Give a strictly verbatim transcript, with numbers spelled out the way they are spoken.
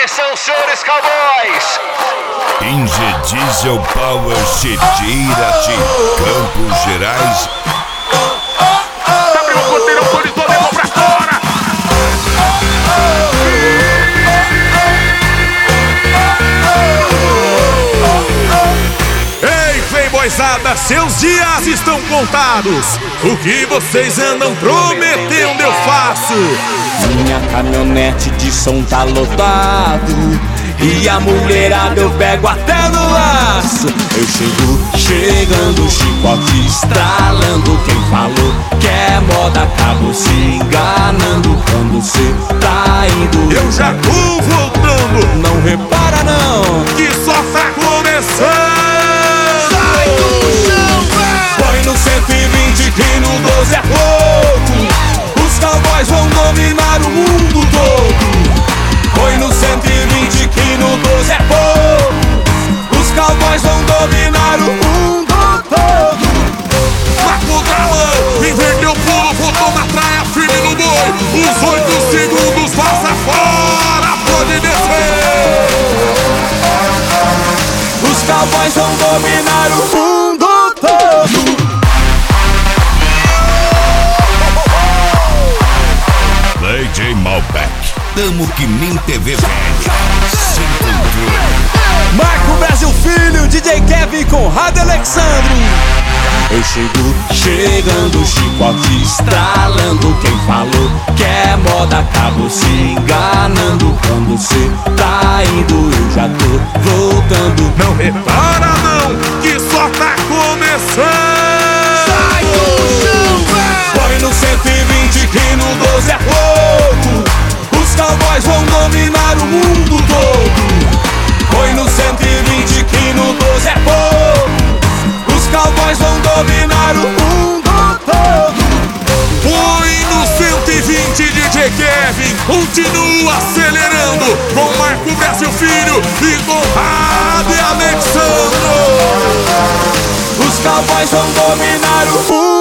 Atenção, senhores cowboys! Inge Diesel Power Cheteira de Campos Gerais. Abriu o ponteiro, autorizou, levou pra fora! Ei, playboyzada, seus dias estão contados. O que vocês andam prometendo eu faço. Minha caminhonete de som tá lotado e a mulherada eu pego até no laço. Eu chego chegando, chicote estralando. Quem falou que é moda acabou se enganando. Quando cê tá indo, Eu já tô voltando, não repara não que só tá começando. Sai do chão, véi! Põe no cento e vinte que no doze é pouco. Os cowboys vão dominar o mundo todo. Põe no cento e vinte que no doze é pouco. Os cowboys vão dominar o mundo todo. Marco Galã, inverteu o pulo, botou na traia, firme no boi. Os oito segundos passa fora, pode descer. Os cowboys vão dominar o mundo todo. D J Malbec. Tamo que nem T V velha. Sem controle. Marco Brasil Filho, D J Kevin com Rádio Alexandre. Eu chego chegando, chicote estralando. Quem falou que é moda acabou se enganando. Quando cê tá indo, eu já tô voltando. Não repara não, que só tá começando. Sai do chão, véi! Põe no cento e vinte que no doze é pouco. Os cowboys vão dominar o mundo todo. Põe no cento e vinte que no doze é pouco. Os cowboys vão dominar o mundo todo. Põe no cento e vinte, D J Kevin, continua acelerando com Marco Brasil Filho e com Rádio Alexandre. Os cowboys vão dominar o mundo.